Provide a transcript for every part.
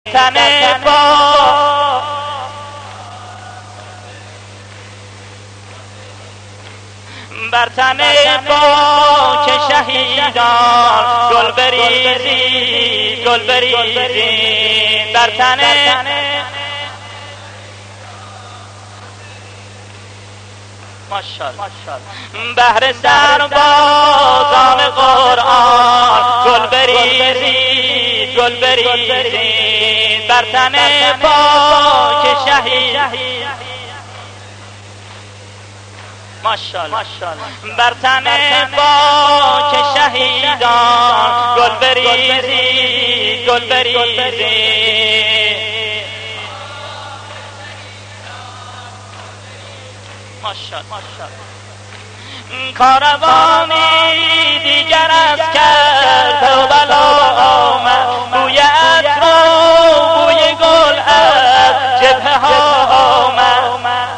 تنه با بر تنه با که شهیدان گل بریزی گل بریزی بر تنه ماشاءالله بهر سربازان قرآن گل بریزی گل بریزی بر تنه با که شهید ماشاءالله بر تنه با که شهیدان گل بریزی گل بریزی کاروانی دیگر از کربلا آمد بوی عطر و بوی گل از جبهه ها آمد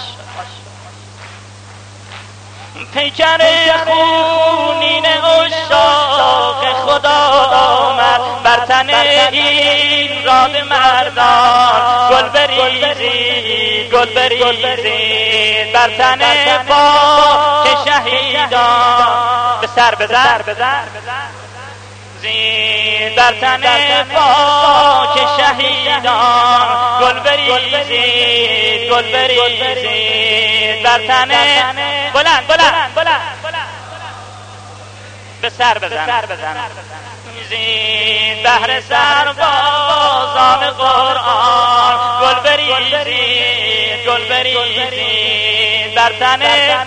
پیکر خونین عشاق خدا آمد بر تن این راد مردان گل بریزی گل بریزی بر تن با که شهیدان به سر بزن زین بر تن با که شهیدان گل بریزی گل بریزی بر تن بلند به سر بزن زین بهر سربازان قرآن گل بریزی گل بریزی بر تنه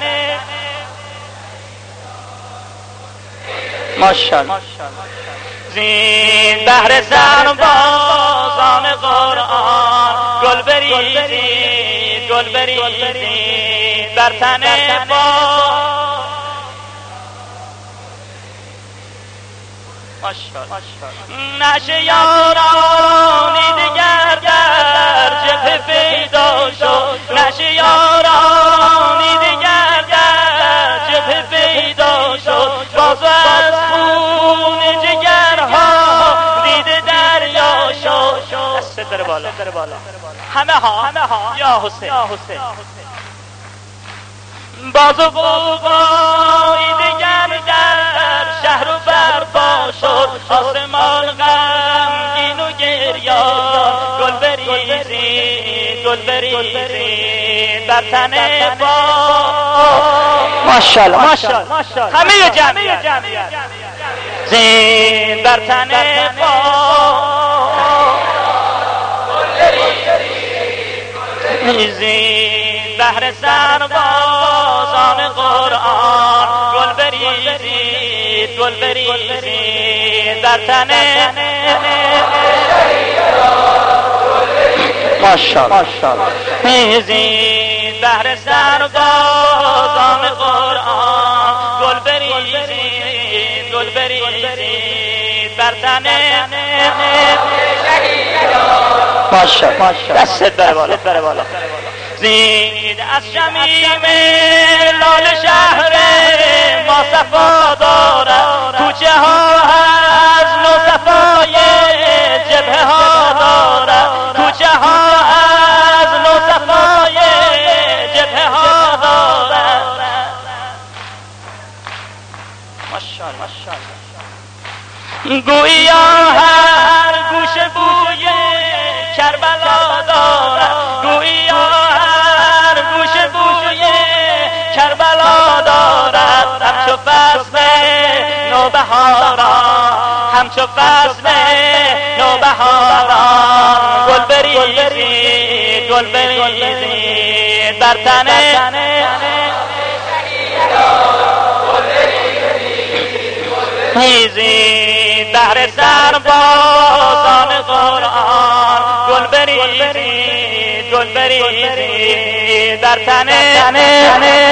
ماشاءالله زین بهر سربازان قرآن گل بریزی گل بریزی بر تنه با نشه یارانی دیگر در جبهه پیدا شد نشه یارانی دیگر در جبهه پیدا شد باز از خون جگرها دیده دریا شد دست در بالا همه ها یا حسین باز و قوقای دیگر در شهر و برپا شد آسمان غمگین و گریان گل بریزی گل بریزی بر تنه با ماشاءالله همه جمعیت زین بر تنه با زین بهر سربازان قرآن گل بریزی گل بریزی در تنه ماشاءالله زین بهر سربازان قرآن گل بریزی گل بریزی در تنه ماشاءالله دست بر بالا زید از شمیم لال شهر ما صفا دارد کوچه ها از نو صفای جبهه ها دارد کوچه ها از نو صفای جبهه ها دارد ماشاءالله گویا هر گوشه بوی کربلا دارد گویا کربلا دارد همچو فصل نوبهاران همچو فصل نوبهاران گل بریزی گل بریزی بر تنه میزی بهر سربازان قرآن گل بریزی گل بریزی در تنه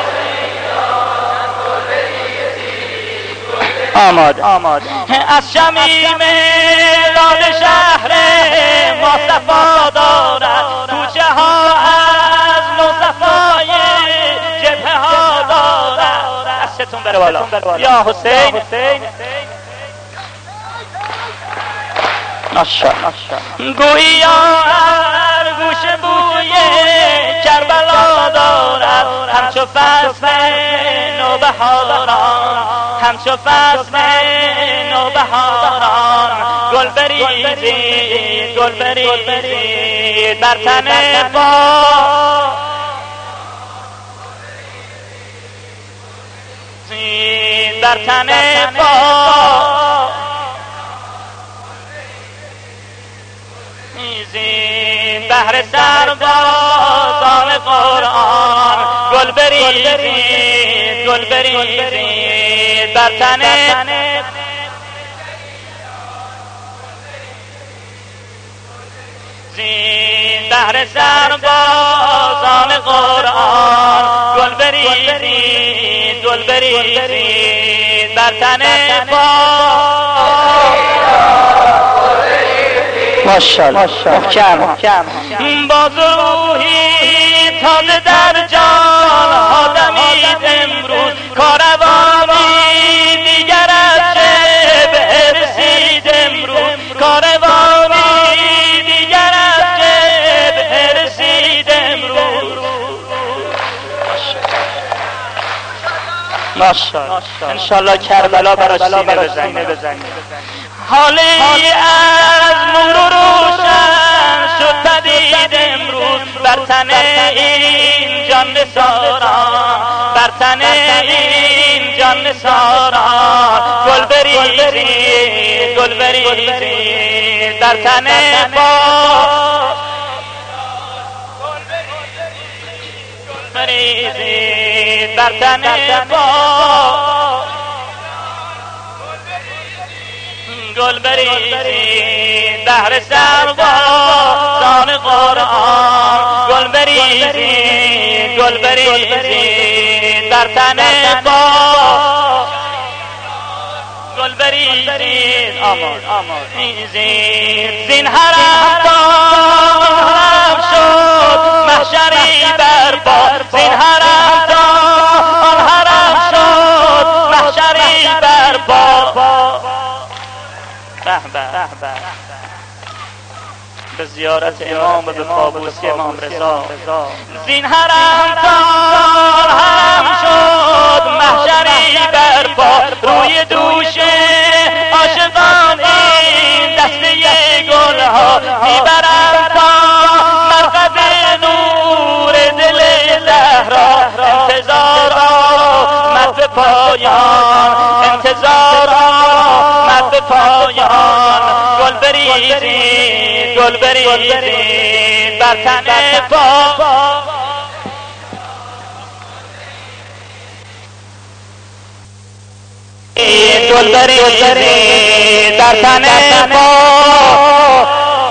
آماد از شمیم لال شهر ما صفا دارد کوچه ها از نو صفای جبهه ها دارد دستتون بره بالا یا حسین گویی هر گوش بوی کربلا دارد همچو فصل نوبهاران، همچو فصل نوبهاران. گل بریزید گل بریزید بر تن پا، بر تن پا بهر سربازان قرآن. گل بریزید گل بریزید بر تن بهر سربازان قرآن. گل بریزید گل بریزید بر تن ماشاءالله محکم. باز روحی تازه در جان ها دمید امروز، کاروانی دیگر از شبه رسید امروز، کاروانی دیگر از شبه رسید امروز. ماشاءالله انشالله کربلا براش سینه بزنید. حالی از نور و روشن شد پدید امروز بر تن این جان نثاران، بر تن این جان نثاران. گل بریزید گل بریزید بر تن پا، بریزید بر تن پا. گل بریزید بهر سربازان قرآن. گل بریزید گل بریزید بر تن پا، گل بریزید آمار زین حرم تا حرم شد محشری برپا، زین حرم تا حرم شد محشری برپا. به زیارت امام و به پابوسی امام رضا. زین حرم تا حرم شد محشری برپا، روی دوش عاشقان این دسته گلها میبرم تا مرقد نور دل زهرا. انتظار آمد به پایان، انتظار آمد به پایان. گل بریزید گل بریزید بر تن پا، گل بریزید در تن پا،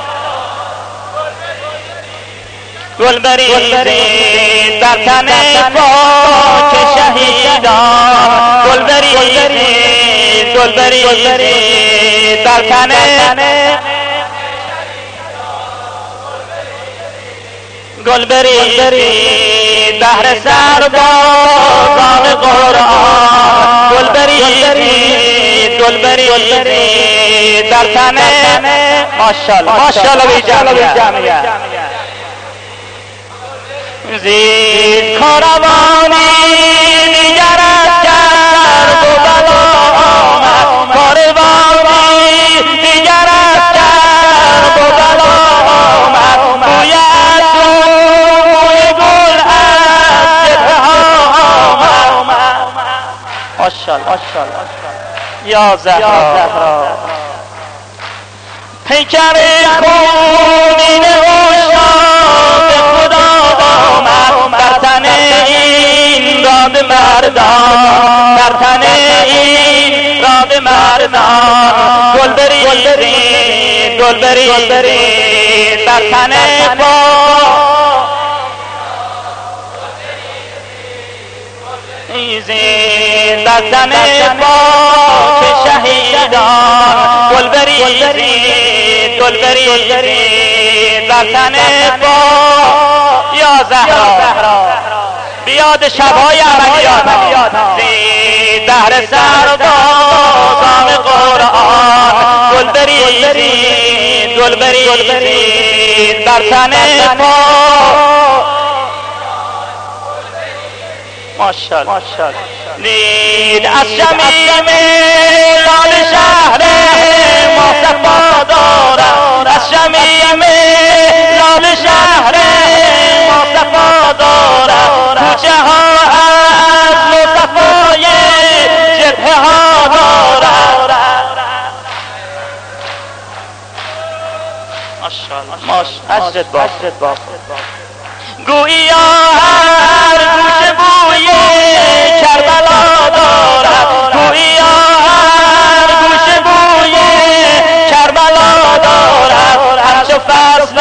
گل بریزید در تن پا که شهیدان. گل بریزید گل بریزید در تن گل بریزید بهر سربازان قرآن. گل بریزید گل بریزید در تن ماشاءالله بی جمعیت. زید کاروانی دیگر از کرب و بلا آمد، کاروانی دیگر از کرب و بلا آمد. بوی از بوی گل از جبهه ها آمد. ماشاءالله یا زهرا. پیکر خونین عشاق خدا آمد بر تن این راد مردان، بر تن این راد مردان. گل بریزید گل بریزید بر تن پا، زید بر تن پا که شهیدان. گل بریزید گل بریزید بر تن پا یا زهرا. بیاد شبهای عملیات زی دهر سربازان قرآن گل بریزید گل بریزید بر تن ما ماشاءالله دید از شمیم لال شهر ما صفا دارد از شمیم لال شهر ما صفا دارد کوچه ها از مصطفای جبهه ها دارد ماشاءالله حجت باف گویی هر گوشه بوی کربلا دارد گویی هر گوشه بوی کربلا دارد همچو فصل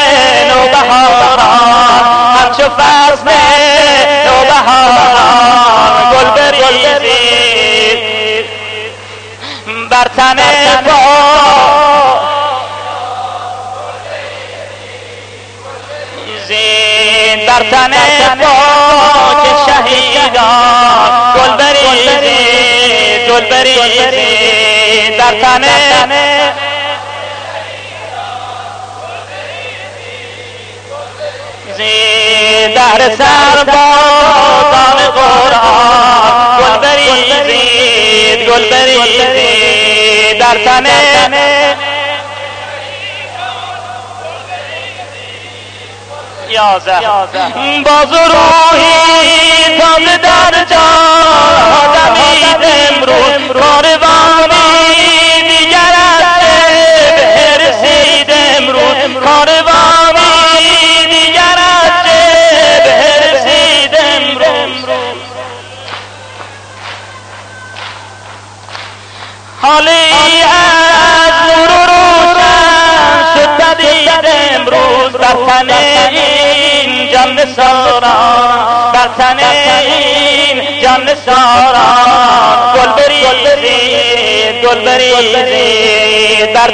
نوبهاران همچو فصل نوبهاران گل بریزید بر تن ما بر تن پاک شهیدان گل بریزید گل بریزید در تن در سربازان قرآن گل بریزید گل بریزید در تن باز روحی تازه در جان دمید امروز کاروانی دیگر از شبه رسید امروز کاروانی دیگر از شبه رسید امروز حالی از نور و روشن شد پدید امروز بر تن جان ساران بر تن این جان ساران گل بریزید گل بریزید بر